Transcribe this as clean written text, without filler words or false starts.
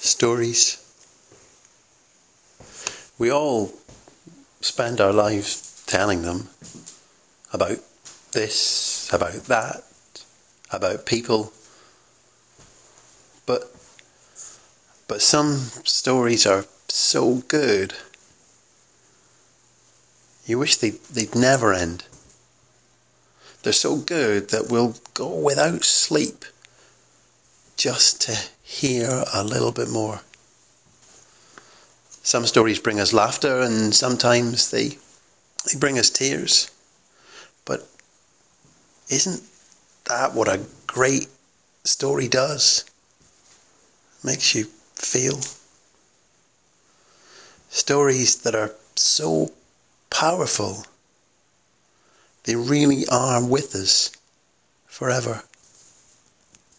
Stories. We all spend our lives telling them about this, about that, about people. But some stories are so good, you wish they'd never end. They're so good that we'll go without sleep just to hear a little bit more. Some stories bring us laughter, and sometimes they bring us tears. But isn't that what a great story does? Makes you feel. Stories that are so powerful, they really are with us forever.